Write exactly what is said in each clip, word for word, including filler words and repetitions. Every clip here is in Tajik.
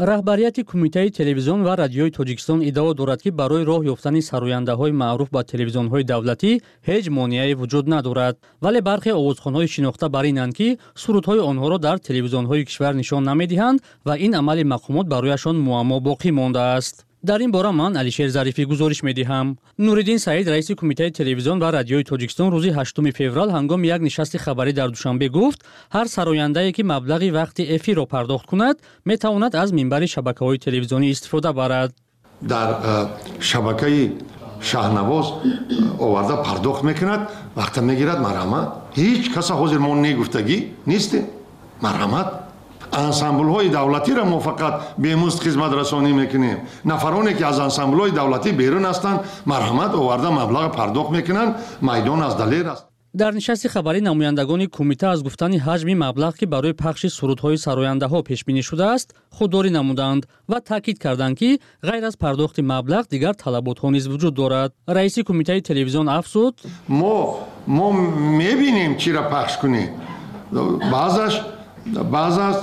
раҳбарияти кумитаи телевизион ва радиои Тоҷикистон иддао дорад, ки барои роҳ ёфтани сарояндаҳои маъруф ба телевизионҳои давлатӣ ҳеҷ монеае вуҷуд надорад, вале бархе овозхонҳои шинохта бар инанд, ки сурудҳои онҳоро дар телевизионҳои кишвар нишон намедиҳанд ва ин амали мақомот барояшон муаммо боқӣ мондааст. дар ин бора ман Алишер Зарифӣ гузориш медиҳам. Нуриддин Саид, раиси кумитаи телевизион ва радиои Тоҷикистон, рӯзи ҳаштуми феврал ҳангоми як нишасти хабарӣ дар Душанбе гуфт, ҳар сарояндае ки маблағи вақти эфирро пардохт кунад, метавонад аз минбари шабакаҳои телевизионӣ истифода барад. дар шабакаи шаҳнавоз оварда пардохт мекунад, вақта мегирад марҳамат. ҳеҷ каса ҳозир мо негуфтагӣ нестем. марҳамат. ансамблҳои давлатиро мо фақат бемузд хизматрасонӣ мекунем. нафароне ки аз ансамблҳои давлатӣ берун ҳастанд, марҳамат, оварда маблағ пардохт мекунанд. майдон аз далер аст. дар нишасти хабарӣ намояндагони кумита аз гуфтани ҳаҷми маблағ, ки барои пахши сурудҳои сарояндаҳо пешбинӣ шудааст, худдорӣ намуданд ва таъкид карданд, ки ғайр аз пардохти маблағ дигар талаботҳо низ вуҷуд дорад. раиси кумитаи телевизион афзуд: мо мо мебинем чиро пахш кунем. баъзаш баъзаш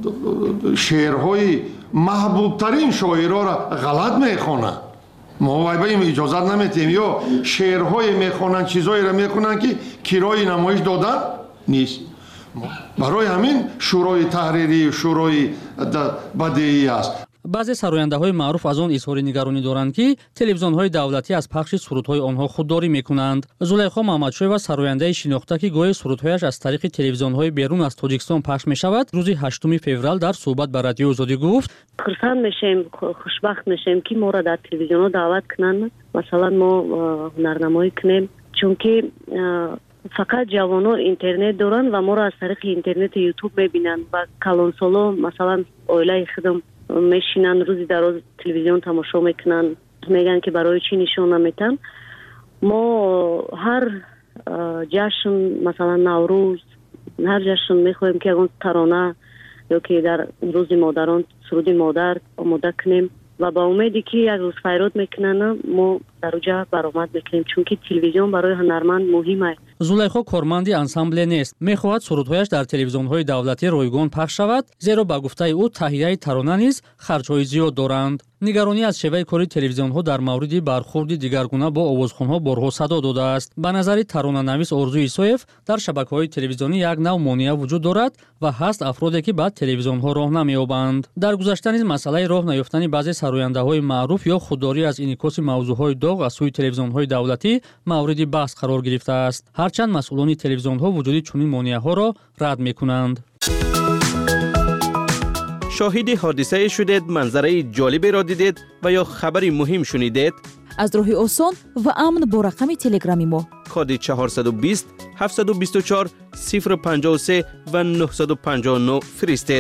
шеърҳои маҳбубтарин шоироро ғалат мехонанд. мо вай ба им иҷозат наметиҳем. ё шеърҳое мехонанд, чизоеро мехонанд, ки кирои намоиш додан нест. барои ҳамин шӯрои таҳрирӣ, шӯрои бадеӣ аст. баъзе сарояндаҳои маъруф аз он изҳори нигаронӣ доранд, ки телевизионҳои давлатӣ аз пахши сурудҳои онҳо худдорӣ мекунанд. зулайхо маҳмадшоева, сарояндаи шинохта, ки гоҳе сурудҳояш аз тариқи телевизионҳои берун аз Тоҷикистон пахш мешавад, рӯзи ҳаштуми феврал дар суҳбат ба радиои Озодӣ гуфт: хурсанд мешем, хушбахт мешем, ки моро дар телевизионҳо даъват кунанд. масалан мо ҳунарнамоӣ кунем, чунки фақат ҷавоно интернет доранд ва моро аз тариқи интернети ютуб мебинанд. ва калонсоло масалан оилаи худам мешинанд, рӯзи дароз телевизион тамошо мекунанд, мегӯянд ки барои чӣ нишон наметан. мо ҳар ҷашн, масалан наврӯз, ҳар ҷашн мехоҳем ки ягон тарона ё ки дар рӯзи модарон суруди модар омода кунем ва ба умеди ки як рӯз файрод мекунанд, мо дар уҷа баромад мекунем, чунки телевизион барои ҳунарманд муҳим аст. зулайхо корманди ансамбле нест. мехоҳад сурудҳояш дар телевизионҳои давлатӣ ройгон пахш шавад, зеро ба гуфтаи ӯ таҳияи тарона низ харҷҳои зиёд доранд. нигаронӣ аз шеваи кори телевизионҳо дар мавриди бархурди дигаргуна бо овозхонҳо борҳо садо додааст. ба назари таронанавис Орзу Исоев, дар шабакаҳои телевизионӣ як нав монеа вуҷуд дорад ва ҳаст афроде, ки ба телевизионҳо роҳ намеёбанд. дар гузашта низ масъалаи роҳ наёфтани баъзе сарояндаҳои маъруф ё худдорӣ аз инъикоси мавзӯъҳои доғ аз сӯи телевизионҳои давлатӣ мавриди баҳс қарор гирифтааст. ҳарчанд масъулони телевизионҳо вуҷуди чунин монеаҳоро рад мекунанд. شاهد حادثه شدید، منظره جالبی را دیدید و یا خبری مهم شنیدید؟ از راه آسان و امن با رقم تلگرامی ما کد چهارصد و بیست هفتصد و بیست و چهار صفر و پنجاه و سه و نهصد و پنجاه و نه فرستید.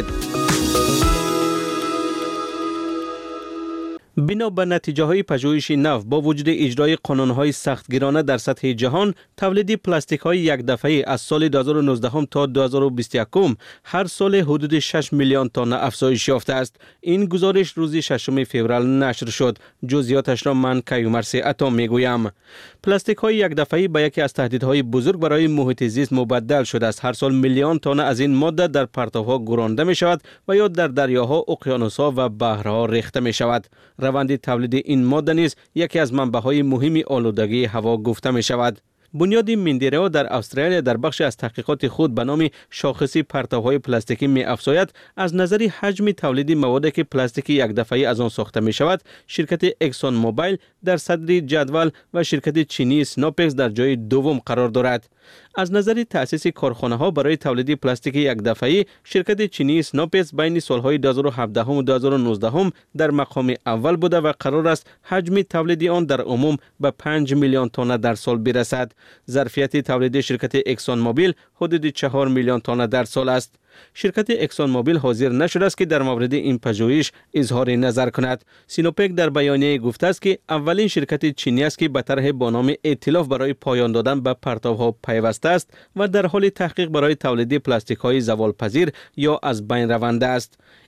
بنا به نتیجه های پژوهش نو با وجود اجرای قانون‌های سختگیرانه در سطح جهان، تولید پلاستیک های یک دفعه از سال دو هزار و نوزده تا دو هزار و بیست و یک هر سال حدود شش میلیون تن افزایش یافته است. این گزارش روز ششم فوریه نشر شد. جزئیاتش را من کیومرث عطا میگویم. پلاستیک های یک دفعه به یکی از تهدیدهای بزرگ برای محیط زیست مبدل شده است. هر سال میلیون تن از این ماده در پرتوها گرانده می شود و یا در دریاها، اقیانوس‌ها و بحرها ریخته می شود. روند تولید این ماده نیز یکی از منبع‌های مهم آلودگی هوا گفته می شود. بنیاد مندیرئو در استرالیا در بخش از تحقیقات خود به نام شاخصی پرتوهای پلاستیکی می افزاید از نظر حجم تولید موادی که پلاستیکی یک دفعه از آن ساخته می شود، شرکت اکسون موبایل در صدر جدول و شرکت چینی سنوپکس در جای دوم قرار دارد. از نظر تأسیس کارخانه ها برای تولید پلاستیک یک دفعه، شرکت چینی سنوپکس بین سالهای دو هزار و هفده و دو هزار و نوزده در مقام اول بوده و قرار است حجم تولید آن در عموم به پنج میلیون تن در سال برسد. ظرفیت تولید شرکت اکسون موبیل حدود چهار میلیون تن در سال است. شرکت اکسون موبیل حاضر نشده است که در مورد این پژوهش اظهار نظر کند. سینوپک در بیانیه گفته است که اولین شرکت چینی است که به طرح با نام ائتلاف برای پایان دادن به پرتوها پیوسته است و در حال تحقیق برای تولید پلاستیک های زوالپذیر یا از بین رونده است.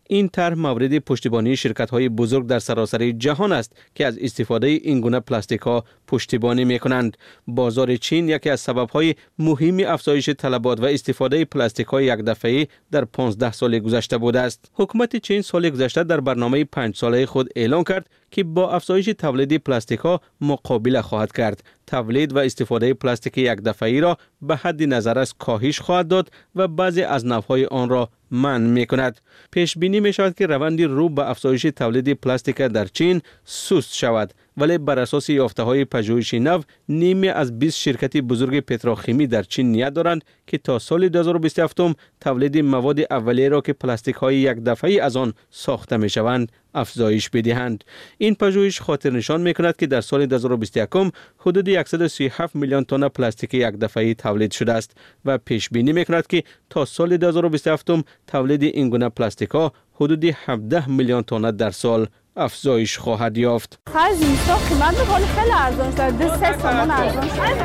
این طرح مورد پشتیبانی شرکت‌های بزرگ در سراسر جهان است که از استفاده این گونه پلاستیک‌ها پشتیبانی می‌کنند. بازار چین یکی از سبب‌های مهم افزایش طلبات و استفاده پلاستیک‌های یک دفعه‌ای در پانزده سال گذشته بوده است. حکومت چین سال گذشته در برنامه پنج ساله خود اعلام کرد که با افزایش تولید پلاستیک‌ها مقابله خواهد کرد. تولید و استفاده پلاستیک یک دفعه‌ای را به حد نظر از کاهش خواهد داد و بعضی از نوع‌های آن را منع می‌کند. پیش بینی می‌شود که روند رو به افزایش تولید پلاستیک در چین سست شود، ولی بر اساس یافته‌های پژوهشی نو نیمی از بیست شرکت بزرگ پتروشیمی در چین نیت دارند که تا سال دو هزار و بیست و هفت تولید مواد اولیه را که پلاستیک‌های یک دفعه‌ای از آن ساخته می‌شوند افزایش بدهند. این پژوهش خاطر نشان می‌کند که در سال دو هزار و بیست و یک حدود صد و سی و هفت میلیون تن پلاستیک یک دفعه‌ای تولید شده است و پیش بینی می‌کند که تا سال دو هزار و بیست و هفت تولید این گونه پلاستیک‌ها حدود هفده میلیون تن در سال افزایش خواهد یافت. خرج اینستا قیمت می‌کنه خیلی ارزان شده. دو سه تومان ارزان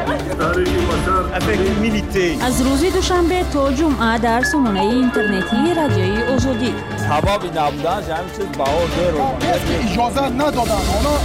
شده. از روز دوشنبه تا جمعه در سامانه اینترنتی رادیوی آزادی. حبابی نبودن همین چیز بهار رو اجازه ندادن.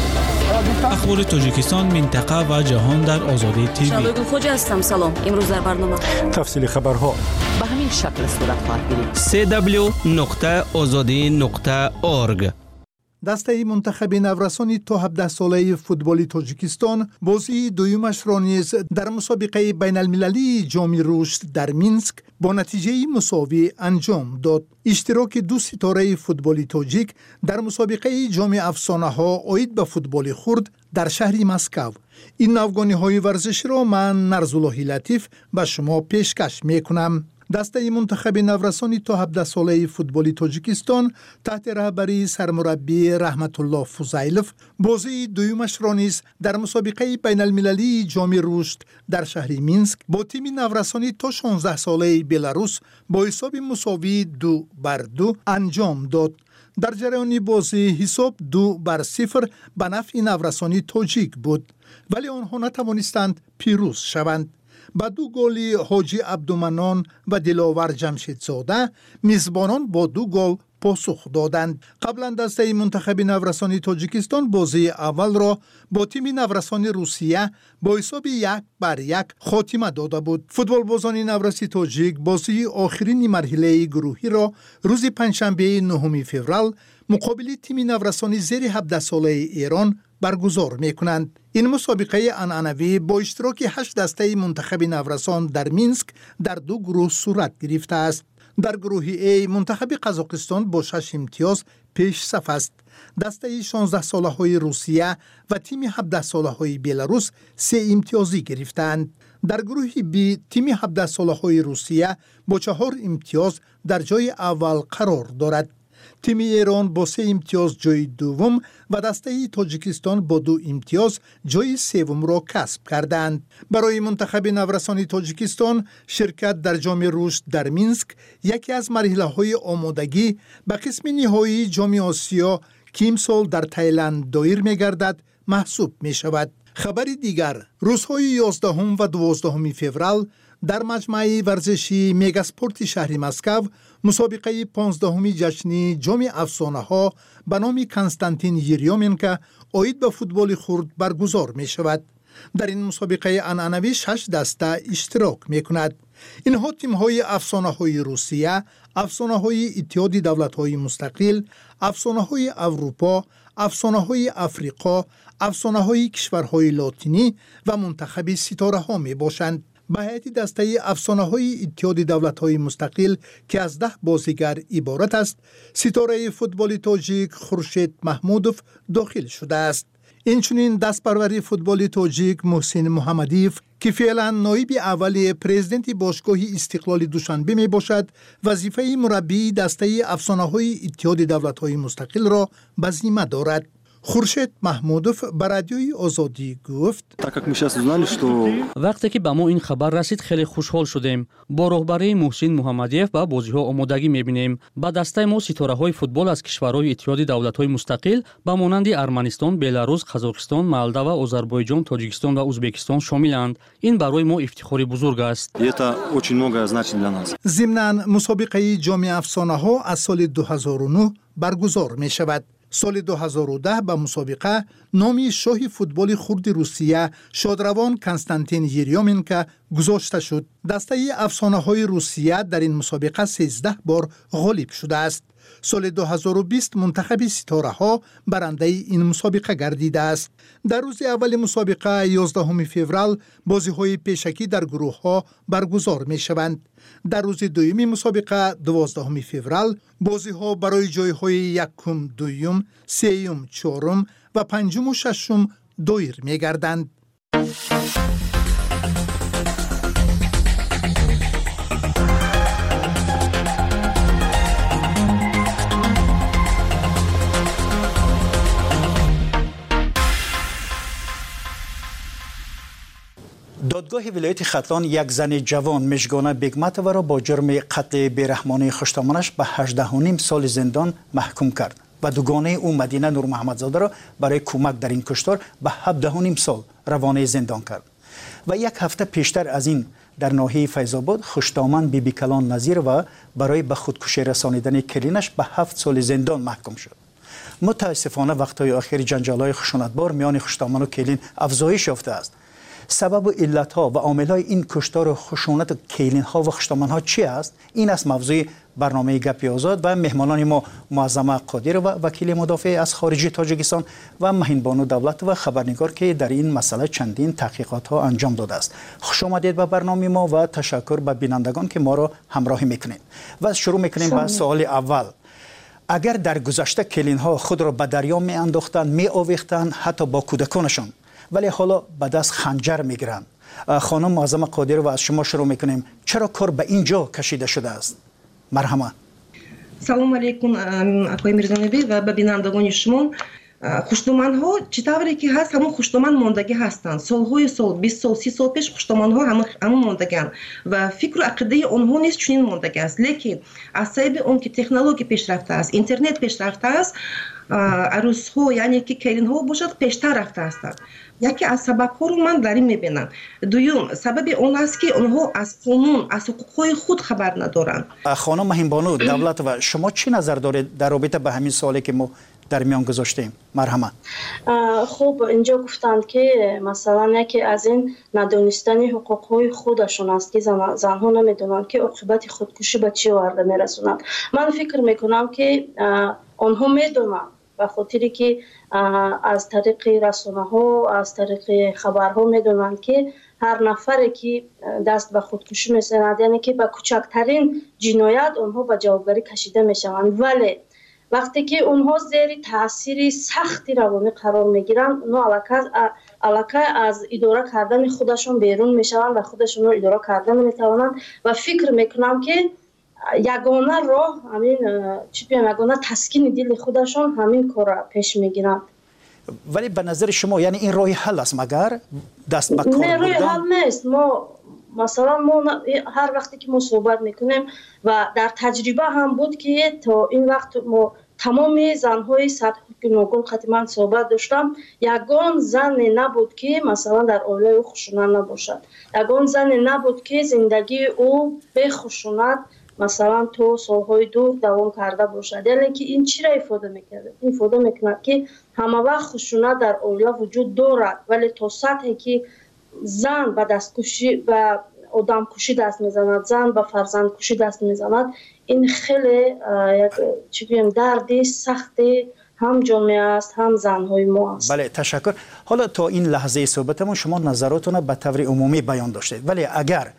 اخبار تاجیکستان، منطقه و جهان در آزادی تیوی. شبگون خوجا هستم. سلام. امروز در برنامه تفصیل خبرها به همین شکل صورت خواهد گرفت. سی دبلیو نقطه آزادی نقطه اورگ. دسته منتخب نورسانی تا هفده ساله فوتبال تاجیکستان بازی دویمش را نیز در مسابقه بین المللی جام رشد در مینسک با نتیجه مساوی انجام داد. اشتراک دو ستاره فوتبال تاجیک در مسابقه جام افسانه ها عاید به فوتبال خرد در شهر مسکو. این نوگانی های ورزش را من نرزالله لطیف به شما پیشکش می کنم. دسته منتخب نورسانی تا هفده ساله فوتبال تاجیکستان تحت رهبری سرمربی رحمت الله فوزیلوف بازی دویمش را نیز در مسابقه بین المللی جام رشد در شهر مینسک با تیم نورسانی تا شانزده ساله بلاروس با حساب مساوی دو بر دو انجام داد. در جریان بازی حساب دو بر صفر به نفع نورسانی تاجیک بود، ولی آنها نتوانستند پیروز شوند. با دو گل حاجی عبدالمنان و دلاور جمشیدزاده میزبانان با دو گل پاسخ دادند. قبلا دسته منتخب نورسانی تاجیکستان بازی اول را با تیم نورسانی روسیه با حساب یک بر یک خاتمه داده بود. فوتبال بازان نورسی تاجیک بازی آخرین مرحله گروهی را روز پنجشنبه نهم فوریه مقابل تیم نورسانی زیر هفده ساله ایران برگزار می کنند. این مسابقه عنعنوی با اشتراک هشت دسته منتخب نورسان در مینسک در دو گروه صورت گرفته است. در گروه ای منتخب قزاقستان با شش امتیاز پیش صف است. دسته شانزده ساله های روسیه و تیم هفده ساله های بلاروس سه امتیازی گرفتند. در گروه بی تیم هفده ساله های روسیه با چهار امتیاز در جای اول قرار دارد. تیم ایران با سه امتیاز جای دوم و دسته تاجیکستان با دو امتیاز جای سوم را کسب کردند. برای منتخب نورسانی تاجیکستان شرکت در جام رشد در مینسک یکی از مرحله‌های آمادگی به قسم نهایی جام آسیا که امسال در تایلند دایر می‌گردد محسوب می‌شود. خبر دیگر روزهای یازدهم و دوازدهم فوریه در مجمع ورزشی میگاسپورت شهر مسکو مسابقه پانزدهمی جشنی جام افسانه ها به نام کنستانتین یریومنکو عاید به فوتبال خرد برگزار می شود. در این مسابقه عنعنوی شش دسته اشتراک می کند. اینها تیم های افسانه های روسیه، افسانه های اتحاد دولت های مستقل، افسانه های اروپا، افسانه های افریقا، افسانه های کشورهای لاتینی و منتخب ستاره ها می باشند. به هیئت دسته افسانه های اتحاد دولت های مستقل که از ده بازیگر عبارت است، ستاره فوتبال تاجیک خورشید محمودوف داخل شده است. اینچنین دستپروری فوتبال تاجیک محسن محمدیف که فعلا نایب اول پرزیدنت باشگاه استقلال دوشنبه می باشد، وظیفه مربی دسته افسانه های اتحاد دولت های مستقل را به ذمه دارد. خورشید محمودوف به رادیوی آزادی گفت: وقتی که به ما این خبر رسید خیلی خوشحال شدیم. با راهبری محسن محمدیف با بازی‌ها آمادگی می‌بینیم. با دسته ما ستاره‌های فوتبال از کشورهای اتحاد دولت‌های مستقل با مانند ارمنستان، بلاروس، قزاقستان، مالداوا، آذربایجان، تاجیکستان و ازبکستان شاملند. این برای ما افتخاری بزرگ است. ضمناً مسابقه جام افسانه‌ها از سال دو هزار و نه برگزار می‌شود. سال دو هزار و ده به مسابقه نام شاه فوتبال خرد روسیه شادروان کنستانتین یریومنکو گذاشته شد. دسته افسانه‌های روسیه در این مسابقه سیزده بار غالب شده است. سال دو هزار و بیست منتخب ستاره‌ها برنده این مسابقه گردیده است. در روز اول مسابقه یازدهم فوریه بازی‌های پیشکی در گروه‌ها برگزار می‌شوند. در روز دوم مسابقه دوازدهم فوریه بازی‌ها برای جای‌های یکم، دوم، سوم، چهارم و پنجم و ششم دایر می‌گردند. دادگاه ولایت ختلان یک زن جوان مژگانه بیگمتووا را با جرم قتل بیرحمانه خوشتامانش به هجده و نیم سال زندان محکوم کرد و دوگانه او مدینه نور محمدزاده را برای کمک در این کشتار به هفده و نیم سال روانه زندان کرد. و یک هفته پیشتر از این در ناحیه فیض‌آباد خوشتامان بیبی کلان نظیر و برای به خودکشی رسانیدن کلینش به هفت سال زندان محکوم شد. متاسفانه وقت‌های اخیر جنجال‌های خشونتبار میان خوشتامان و کلین افزایش یافته است. سبب و علت‌ها و عامل‌های این کشتار و خشونت کلین‌ها و خوشتامان‌ها چی است؟ این است موضوع برنامه گپی آزاد و مهمانان ما معظمه قادر و وکیل مدافع از خارجی تاجیکستان و مهین بانو دولت و خبرنگار که در این مسئله چندین تحقیقات‌ها انجام داده است. خوش آمدید به برنامه ما و تشکر به بینندگان که ما را همراهی می‌کنید. و شروع می‌کنیم با سوال اول. اگر در گذشته کلین‌ها خود را به دریا می‌انداختند، می‌آویختند، حتی با کودکانشان، ولی حالا به دست خنجر میگیرند. خانم معظمه قادر و از شما شروع میکنیم. چرا کار به اینجا کشیده شده است؟ مرحمت. سلام علیکم آقای میرزانبی و به بینندگان شما. خوشتومان ها چطوری که هست همون خوشتومان ماندگی هستند. سالهای سال بیست سال سی سال پیش خوشتومان ها همون همون ماندگان و فکر و عقیده آنها نیست چنین ماندگی است. لیکن از سبب اون که تکنولوژی پیشرفته است، اینترنت پیشرفته است، عروس ها یعنی که کلین ها باشد پیشتر رفته هستند. یکی از سبب ها رو من در این میبینم. دوم سبب اون است که اونها از قانون از حقوق خود خبر ندارند. خانم مهین بانو دولت و شما چی نظر دارید در رابطه به همین سوالی که ما در میان گذاشتیم؟ مرحمت. خب اینجا گفتند که مثلا یکی از این ندانستن حقوق خودشون است که زن زنها نمیدونند که عاقبت خودکشی به چه ورده میرسونند. من فکر میکنم که آنها میدونند به خاطری که از طریق رسانه ها از طریق خبرها میدونند که هر نفری که دست به خودکشی میزند یعنی که به کوچکترین جنایت آنها به جوابداری کشیده میشوند. ولی وقتی که اونها زیر تاثیر سختی روانی قرار میگیرند اونها علاقه از اداره کردن خودشون بیرون میشوند و خودشون رو اداره کردن نمیتوانند و فکر میکنم که یگانه راه همین چی بگم یگانه تسکین دل خودشون همین کار پیش میگیرند. ولی به نظر شما یعنی این راه حل است مگر دست به کار بردن؟ نه راه حل نیست. ما مثلا ما هر وقتی که ما صحبت میکنیم و در تجربه هم بود که تا این وقت ما تمام زنهای سطح گوناگون خاطر من صحبت داشتم یگان زن نبود که مثلا در عائله او خشونت نباشد. یگان زن نبود که زندگی او به خشونت مثلا تو سالهای دور دوام کرده باشد. یعنی که این چی را افاده میکرده؟ این افاده میکنه که همه وقت خشونت در عائله وجود دارد ولی تا سطحی که زن به دستکشی و آدم کشی دست میزند، زن به فرزند کشی دست میزند، این خیلی یک چی بگم دردی سختی هم جامعه است هم زنهای ما است. بله تشکر. حالا تا این لحظه صحبتمون شما نظراتون به طور عمومی بیان داشتید ولی اگر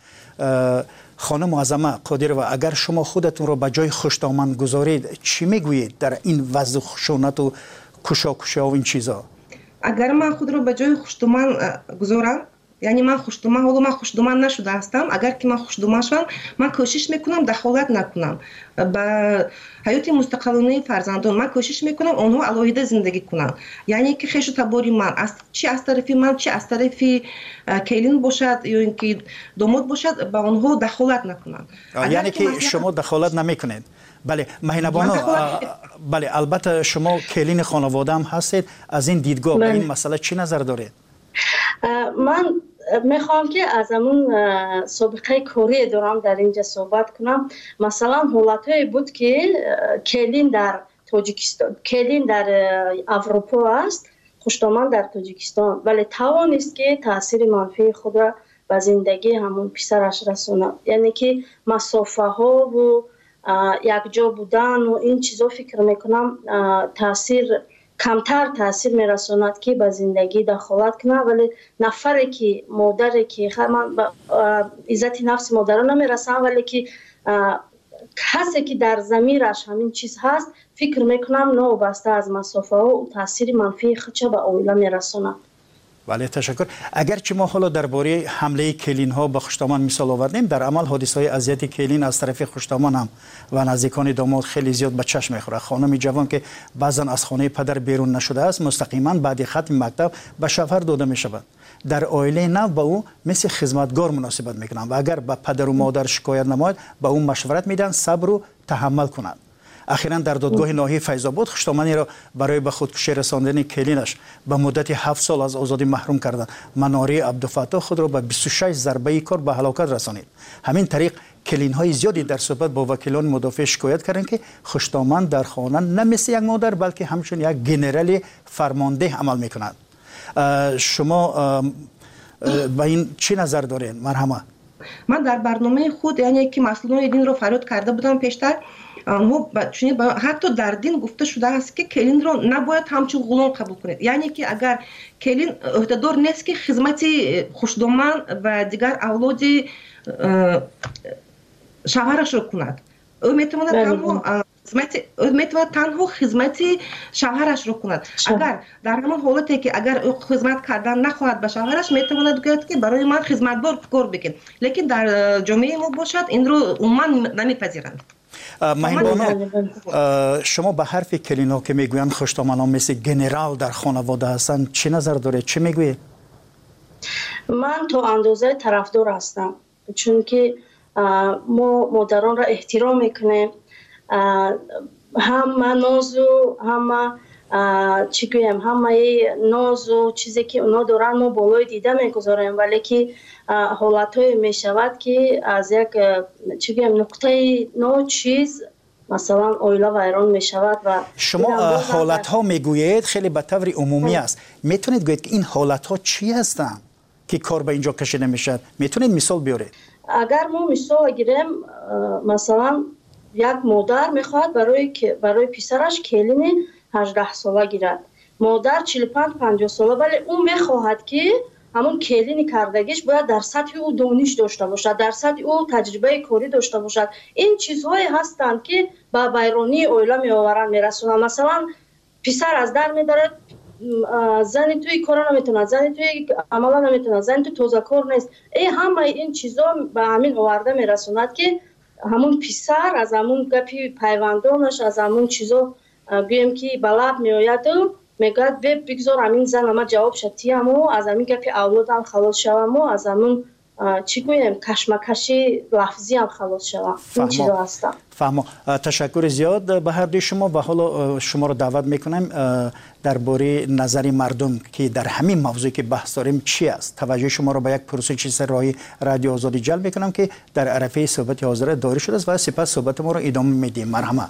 خانم معظمه قادر و اگر شما خودتون رو به جای خوشتامن گذارید چی میگویید در این وضع خشونت و کشاکشی و این چیزا؟ اگر من خود رو به جای خوشتامن گذارم یعنی من خوشدومان حالا من خوشدومان نشده هستم، اگر که من خوشدومان شوم من کوشش میکنم دخالت نکنم با حیات مستقلانه فرزندان، من کوشش میکنم اونها علاوه زندگی کنن، یعنی که خیش تباری من از چی از طرف من چی از طرف کلین باشد یا اینکه داماد باشد با اونها دخالت نکنن. یعنی که شما دخالت نمیکنید. بله مهینبانو، بله البته شما کلین خانواده هم هستید، از این دیدگاه به این مسئله چی نظر دارید؟ من میخوام که از همون سابقه کاری دارم در اینجا صحبت کنم. مثلا حالتهایی بود که کلین در تاجیکستان، کلین در اروپا است، خوشدومان در تاجیکستان، ولی توانست که تاثیر منفی خود را به زندگی همون پسرش رساند. یعنی که مسافه ها و یک جا بودن و این چیزا فکر میکنم تاثیر کمتر تاثیر میرساند که به زندگی دخالت کنه، ولی نفری که مادری که من به عزت نفس مادر نمیرسم، ولی که کسی که در ضمیرش همین چیز هست فکر میکنم نوبسته از مسافه و تاثیر منفی خودش به عائله میرساند. بله تشکر. اگرچه ما حالا درباره حمله کلین ها به خوشدومان مثال آوردیم، در عمل حادثه های اذیت کلین از طرف خوشدومان هم و نزدیکان داماد خیلی زیاد به چشم میخوره. خانم جوان که بعضا از خانه پدر بیرون نشده است مستقیما بعد ختم مکتب به شوهر داده میشود. در عائله نو به او مثل خدمتگار مناسبت میکنند و اگر به پدر و مادر شکایت نماید به او مشورت میدن صبر و تحمل کنند. اخیراً در دادگاه ناحیه فیض آباد خوشدامانی را برای به خودکشی رساندن کلینش به مدت هفت سال از آزادی محروم کردند. مناری عبدالفتاح خود را به بیست و شش ضربه کار به هلاکت رسانید. همین طریق کلین های زیادی در صحبت با وکیلان مدافع شکایت کردند که خوشدامان در خانه نه مثل یک مادر بلکه همچون یک گنرال فرمانده عمل میکنند. شما با این چی نظر دارین؟ مرحمه. من در برنامه خود یعنی که مسئولان دین رو فریاد کرده بودم پیشتر، حتی در دین گفته شده است که کلین رو نباید همچون غلام قبول کنید. یعنی که اگر کلین عهدهدار نیست که خدمت خوشدومان و دیگر اولاد شوهرش رو کند، او میتواند تنها میتواند تنها خدمت شوهرش رو کند. اگر در همان حالتی که اگر او خدمت کردن نخواهد به شوهرش میتواند گوید که برای من خدمتگار کار بکن، لیکن در جامعه ما باشد این رو عموما نمیپذیرند. مهینبانو، شما به حرف کلین ها که میگویند خوشدامان ها مثل گنرال در خانواده هستند چه نظر دارید؟ چه میگویید؟ من تا اندازه طرفدار هستم، چون که ما مادران را احترام میکنیم، همه ناز و همه چی گویم همه ناز و چیزی که اونا دارن ما بالای دیده میگذاریم، ولی که حالت های میشود که از یک چی گویم نقطه نو چیز مثلا عائله ویران میشود. و شما حالت ها میگویید خیلی به طور عمومی است، میتونید گویید که این حالت ها چی هستند که کار به اینجا کشیده میشد؟ میتونید مثال بیارید؟ اگر ما مثال گیریم، مثلا یک مادر میخواد برای برای پسرش کلین هجده ساله گیرد، مادر چهل و پنج پنجاه ساله، ولی اون میخواهد که همون کلین کردگیش باید در سطح او دانش داشته باشد، در سطح او تجربه کاری داشته باشد. این چیزهایی هستند که به ویرانی عائله میآورند میرسونند. مثلا پسر از در میدارد، زنی توی کار نمیتونه، زنی توی عمل نمیتونه، زنی توی تازه کار نیست. ای همه این چیزا به همین آورده میرسوند که همون پسر از همون گپی پیوندانش از همون چیزا گویم که به لب میآید و میگوید بگذار همین زن اما جواب شدی همو از همین گپی اولادم خلاص شوم و از همون چی گویم کشمکشی لفظی هم خلاص شوم. این چیزا هستم. فهمو. تشکر زیاد به هر دوی شما و حالا شما رو دعوت میکنم درباره نظر مردم که در همین موضوعی که بحث داریم چی است. توجه شما رو به یک پروسه چیز راهی رادیو آزادی جلب میکنم که در عرفه صحبت حاضر داری شده است و سپس صحبت ما رو ادامه میدیم. مرحمت.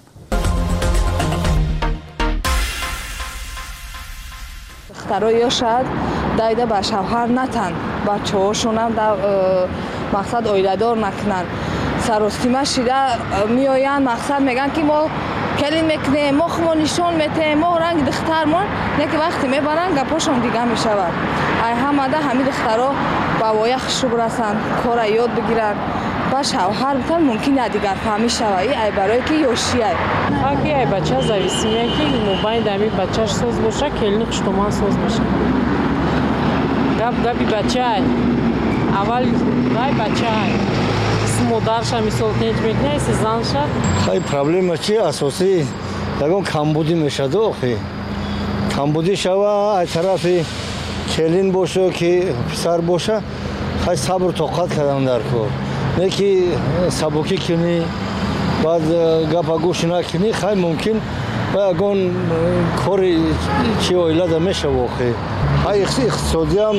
دخترها یا شاید دایده به شوهر نتن، بچه هاشون هم در مقصد عائله دار نکنن، سراسیمه شیده میآیند مقصد میگن که ما کلین میکنیم، ما خما نشان میتیم، ما رنگ دخترمون، نه که وقتی میبرن گپاشون دیگه میشود. ای همه ده همین دخترها با وایخش رو برسن، کار یاد بگیرن، با شوهر بتن ممکنه دیگر فهمی شوی ای برای که یوشی ای اگه ای بچه زویسیمه که موبایل دمی بچهش سوز باشه کلین خوشدومان سوز باشه. گپ گپی بچه ای аввал рай бачаи модарша мисол неч мекнес занша хай проблема чи асосӣ ягон камбудӣ мешад охи камбудӣ шава ай тарафи келин боша ки писар боша хай сабр тоқат кардан дар кор не ки сабукӣ кунӣ баъд гапа гӯш накунӣ хай мумкин ба ягон кори чи оилада мешава охи ҳай иқтисодиам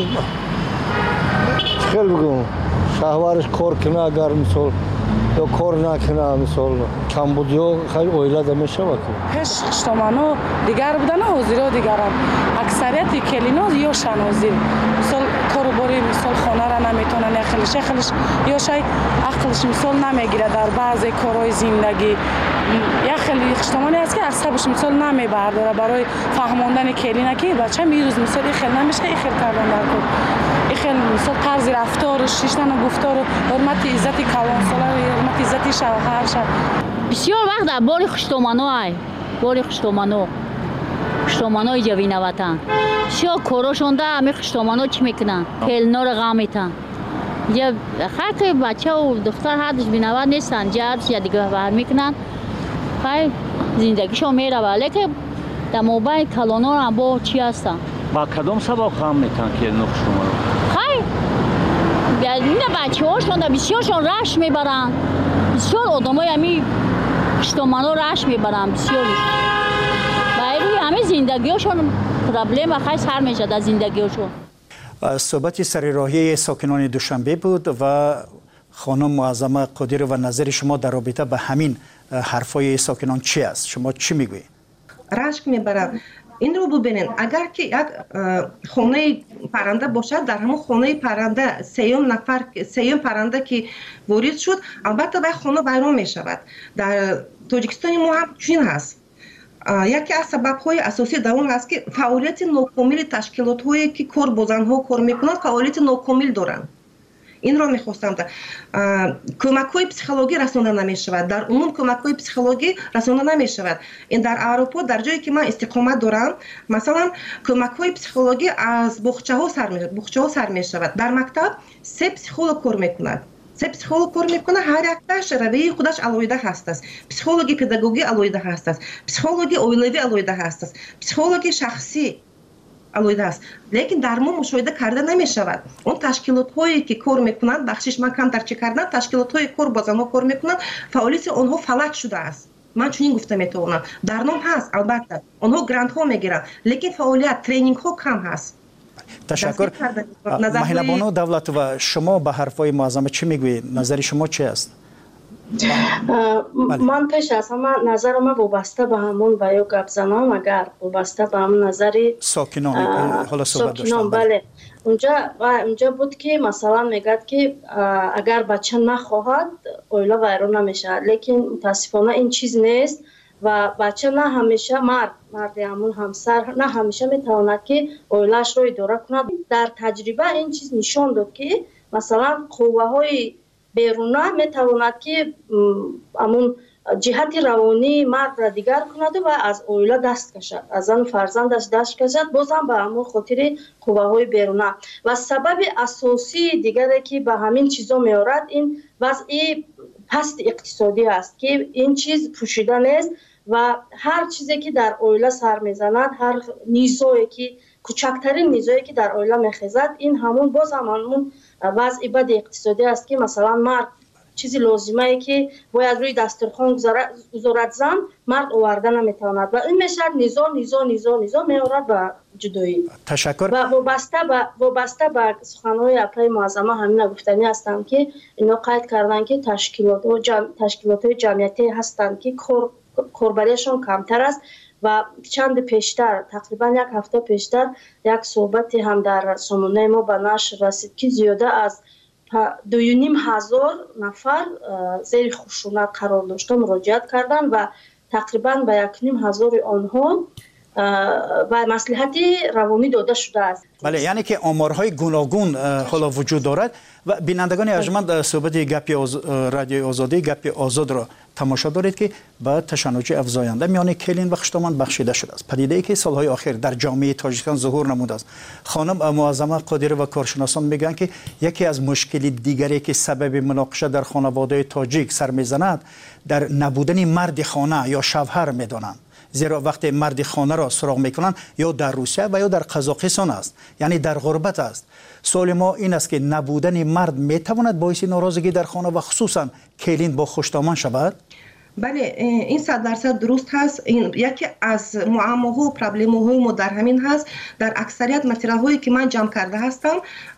хел бигӯ шаҳвараш кор куна агар мисол ё кор накуна мисол камбудиҳо хай оилада мешава ки пеш штомано дигар будана ҳозиро дигарам аксарияти келино ёшан ҳозир мисол корубори мисол хонара наметонан яхелиш яхелиш ёшай ақлиш мисол намегирад дар баъзе корҳои зиндагӣ яхели штомане аст ки асабаш мисол намебардора барои фаҳмондани келина ки бача мирӯз мисол ихел намеша ихел кардан дар кор ихел мисол тарзи рафтору шиштану гуфтору ҳурмати иззати калонсола ҳурмати иззати шавҳарша бисёр вақт дар бори хуштомано ай бори хуштомано хуштоманои ҷавинаватан бисёр корошонда ами хуштомано чӣ мекунанд келиноро ғам метан я хаки бачаву духтар ҳадиш бинават нестанд ҷадш я дигар бар мекунанд хай зиндагишон мерава лекин дар мобайни калонон амбо чӣ ҳастанд ба кадом сабаб ғам метан келино хуштомано хай ина бачаҳошонда бисёршон рашк мебаранд бисёр одамои ами хуштомано рашк мебаранд бисёри баъи рӯи ами зиндагиҳошон проблема хай сар мешад аз зиндагиҳошон суҳбати сарироҳии сокинони душанбе буд ва хонум муаззама қодирова назари шумо дар робита ба ҳамин ҳарфҳои сокинон чӣ аст шумо чӣ мегӯед рашк мебаранд инро бубинед агар ки як хонаи парранда бошад дар ҳамон хонаи парранда сеюм нафар сеюм парранда ки ворид шуд албатта вай хона вайрон мешавад дар тоҷикистони мо ҳам чунин ҳаст яке аз сабабҳои асосӣ дар он ҳаст ки фаъолияти нокомили ташкилотҳое ки кор бо занҳо кор мекунанд фаъолияти нокомил доранд инро мехостам кӯмакҳои психологӣ расонда намешавад дар умум кӯмакҳои психологӣ расонда намешавад ин дар аэропорт дар ҷое ки ман истиқомат дорам масалан кӯмакҳои психологӣ аз боғчаҳо сар мешавад дар мактаб се психолог кор мекунад се психолог кор мекунад ҳар якташ равияи худаш алоҳида ҳастаст психологи педагогӣ алоҳида ҳастаст психологи оилавӣ алоҳида ҳастаст психологи шахсӣ алоҳида аст лекин дар мо мушоҳида карда намешавад он ташкилотҳое ки кор мекунанд бахшиш ман камтар чӣ кардам ташкилотҳои кор бо занҳо кор мекунанд фаъолияти онҳо фалат шудааст ман чунин гуфта метавонам дар ном ҳаст албатта онҳо грантҳо мегиранд лекин фаъолият тренингҳо кам ҳаст ташаккур маҳинабону давлатова шумо ба ҳарфҳои муаззама чӣ мегӯед назари шумо чӣ аст ман пеш аз ҳама назарама вобаста ба ҳамон ба ё гап занам агар вобаста ба ҳамон назари сокинон бале унҷа буд ки масалан мегӯяд ки агар бача нахоҳад оила вайрон намешавад лекин мутаассифона ин чиз нест ва бача на ҳамеша мард марди ҳамон ҳамсар на ҳамеша метавонад ки оилаашро идора кунад дар таҷриба ин чиз нишон дод ки масалан қувваҳои беруна метавонад ки амун ҷиҳати равонии мардра дигар кунаду ва аз оила даст кашад аз зану фарзандаш даст кашад бозам ба ҳамон хотири қувваҳои беруна ва сабаби асосии дигаре ки ба ҳамин чизо меорад ин вазъи пасти иқтисодӣ аст ки ин чиз пӯшида нест ва ҳар чизе ки дар оила сар мезанад ҳар низое ки кӯчактарин низое ки дар оила мехезад ин ҳамон бозам ҳамон вазъи бади иқтисодӣ аст ки масалан мард чизи лозимае ки бояд рӯи дастурхон гузорад зан мард оварда наметавонад ва ин мешавад низо низо низо низо меорад ба ҷудоӣ ташаккур ва вобаста ба суханҳои аплаи муаззама ҳамина гуфтанӣ ҳастанд ки ино қайд карданд ки ташкилотҳои ҷамъиятие ҳастанд ки корбарияшон камтар аст ва чанди пештар тақрибан як ҳафта пештар як суҳбати ҳам дар сомонаи мо ба нашр расид ки зиёда аз дую ним ҳазор нафар зери хушунат қарор дошта муроҷиат карданд ва тақрибан ба як ним ҳазори онҳо و مصلحت روانی داده شده است. بله، یعنی که آمارهای گوناگون حالا وجود دارد و بینندگان ارجمند صحبت گپ رادیوی آزادی گپ آزاد را تماشا دارید که با تشنج افزاینده میان کلین و خشتمان بخشیده شده است. پدیده‌ای که سالهای اخیر در جامعه تاجیکستان ظهور نموده است. خانم معظمه قادری و کارشناسان میگن که یکی از مشکل دیگری که سبب مناقشه در خانواده تاجیک سر میزند در نبودن مرد خانه یا شوهر میدانند. زیرا وقتی مرد خانه را سراغ میکنند یا در روسیه و یا در قزاقستان است، یعنی در غربت است. سوال ما این است که نبودن مرد میتواند باعث ناراضگی در خانه و خصوصا کلین با خوشتامان شود؟ بله، این صد درصد درست هست. این یکی از معماها و پرابلم‌های ما در همین هست. در اکثریت متریال هایی که من جمع کرده هستم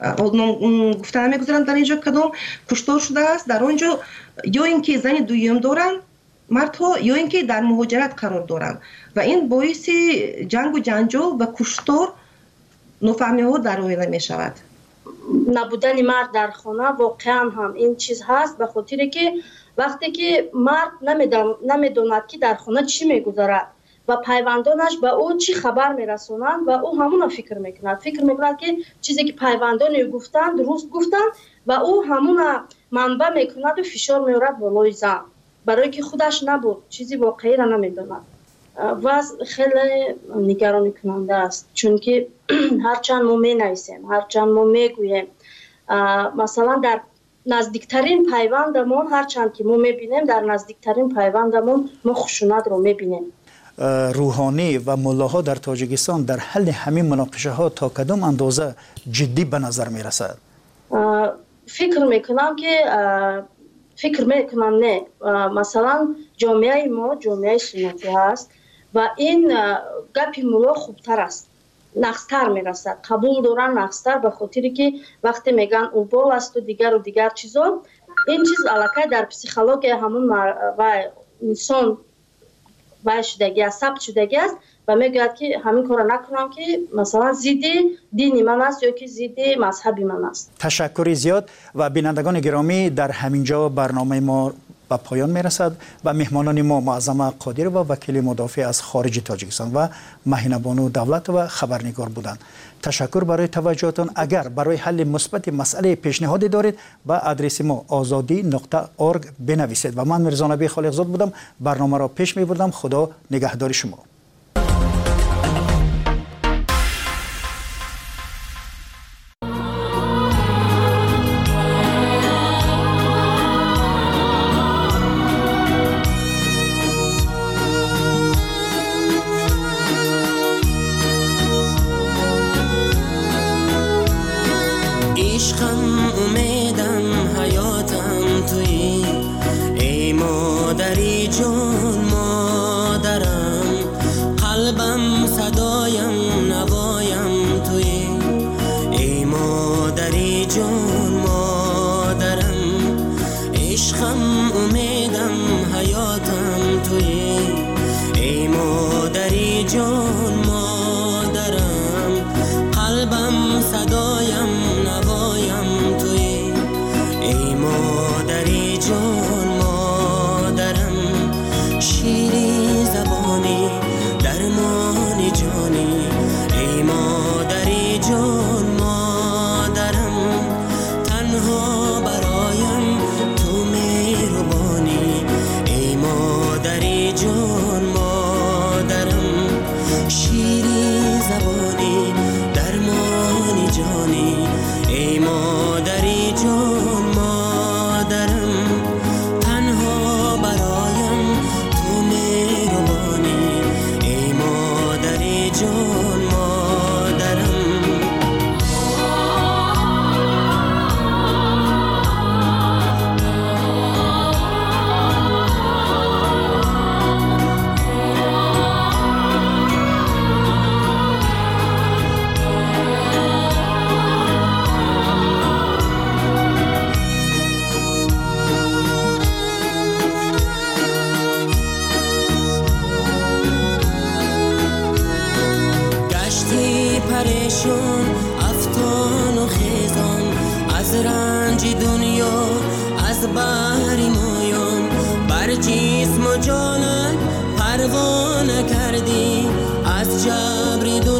گفتن نمیگذارم در اینجا کدام کشتار شده است. در اونجا یا اینکه زن دویم دارن مردها یا اینکه در مهاجرت قرار دارند و این باعث جنگ و جنجال و کشتار نفهمی ها در آینده می شود. نبودن مرد در خانه واقعا هم این چیز هست، به خاطر که وقتی که مرد نمیداند که در خانه چی میگذارد و پیوندانش به او چی خبر میرسونند و او همون فکر میکند فکر میکند که چیزی که پیوندان گفتند درست گفتند و او همون منبع میکند و فشار میارد بالای زن، برای که خودش نبود، چیزی واقعی را نمیداند و خیلی نگران کننده است. چون که هرچند ما می نویسیم، هرچند ما می گوییم، مثلا در نزدیکترین پیوندمون هرچند که ما می بینیم در نزدیکترین پیوندمون ما خشونت رو می بینیم. روحانی و ملاها در تاجیکستان در حل همین مناقشه ها تا کدام اندازه جدی به نظر می رسد؟ فکر میکنم که فکر میکنم نه، مثلا جامعه ما جامعه سنتی هست و این گپی ملا خوبتر است، نقصتر میرسد، قبول دارن نقصتر، به خاطری که وقتی میگن اوبال است و دیگر و دیگر چیزا، این چیز علاقه در پسیخولوژی همون و انسان و شدگی است، ثبت شدگی است و میگوید که همین کار نکنم که مثلا ضد دینی من است یا که ضد مذهبی من است. تشکر زیاد و بینندگان گرامی، در همینجا برنامه ما به پایان میرسد و مهمانان ما معظمه قادری و وکیل مدافع از خارج تاجیکستان و مهینه بانو دولت و خبرنگار بودند. تشکر برای توجهتان. اگر برای حل مثبت مسئله پیشنهادی دارید با آدرس ما آزادی نقطه اورگ بنویسید و من میرزا نبی خالقزاد بودم، برنامه را پیش میبردم. خدا نگهدار شما. جبری